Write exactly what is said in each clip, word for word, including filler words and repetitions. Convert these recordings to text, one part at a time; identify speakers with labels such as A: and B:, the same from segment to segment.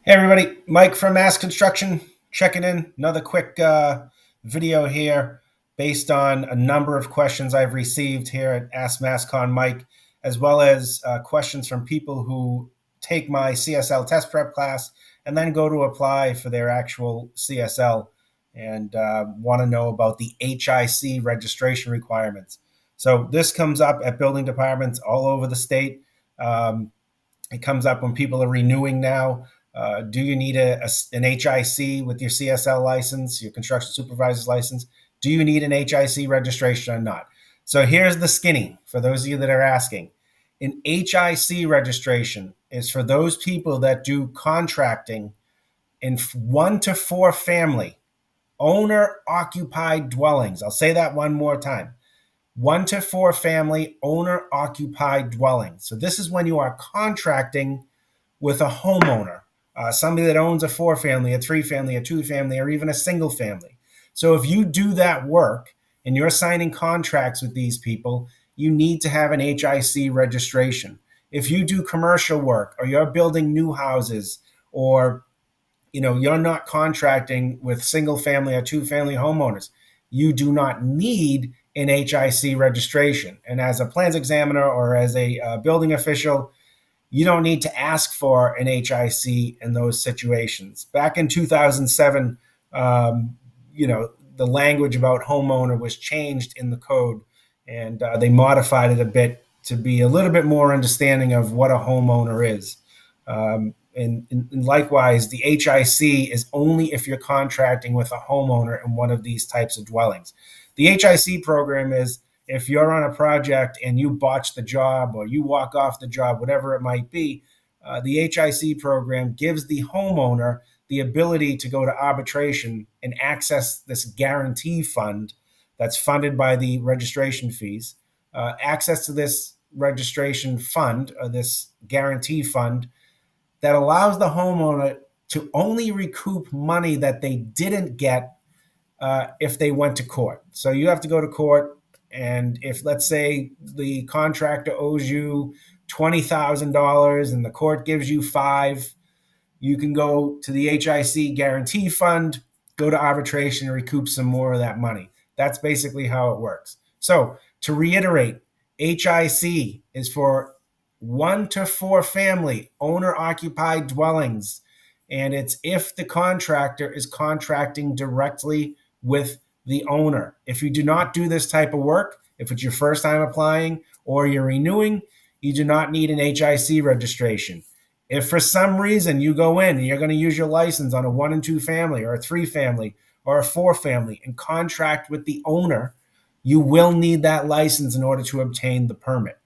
A: Hey everybody, Mike from Mass Construction checking in. Another quick uh, video here based on a number of questions I've received here at Ask MassCon Mike, as well as uh, questions from people who take my C S L test prep class and then go to apply for their actual C S L and uh, want to know about the H I C registration requirements. So this comes up at building departments all over the state. Um, it comes up when people are renewing now. Uh, do you need a, a, an H I C with your C S L license, your construction supervisor's license? Do you need an H I C registration or not? So here's the skinny for those of you that are asking. An H I C registration is for those people that do contracting in one to four family, owner-occupied dwellings. I'll say that one more time. One to four family, owner-occupied dwellings. So this is when you are contracting with a homeowner. Uh, somebody that owns a four family, a three family, a two family, or even a single family. So if you do that work and you're signing contracts with these people, you need to have an H I C registration. If you do commercial work or you're building new houses, or you know, you're not contracting with single family or two family homeowners, you do not need an H I C registration. And as a plans examiner or as a uh, building official, you don't need to ask for an H I C in those situations. Back in two thousand seven, um, you know, the language about homeowner was changed in the code, and uh, they modified it a bit to be a little bit more understanding of what a homeowner is. Um, and, and likewise, the H I C is only if you're contracting with a homeowner in one of these types of dwellings. The H I C program is if you're on a project and you botch the job or you walk off the job, whatever it might be, uh, the H I C program gives the homeowner the ability to go to arbitration and access this guarantee fund that's funded by the registration fees. Uh, access to this registration fund, or this guarantee fund, that allows the homeowner to only recoup money that they didn't get uh, if they went to court. So you have to go to court. And if, let's say, the contractor owes you twenty thousand dollars and the court gives you five, you can go to the H I C guarantee fund, go to arbitration, and recoup some more of that money. That's basically how it works. So to reiterate, H I C is for one to four family owner-occupied dwellings. And it's if the contractor is contracting directly with the owner. If you do not do this type of work, if it's your first time applying or you're renewing, you do not need an H I C registration. If for some reason you go in and you're going to use your license on a one and two family or a three family or a four family and contract with the owner, you will need that license in order to obtain the permit.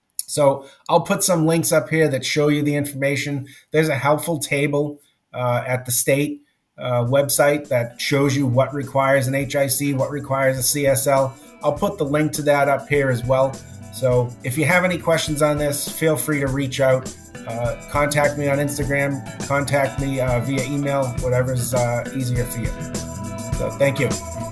A: So I'll put some links up here that show you the information. There's a helpful table uh, at the state Uh, website that shows you what requires an H I C, what requires a C S L. I'll put the link to that up here as well. So if you have any questions on this, feel free to reach out. Uh, contact me on Instagram, contact me uh, via email, whatever's uh, easier for you. So thank you.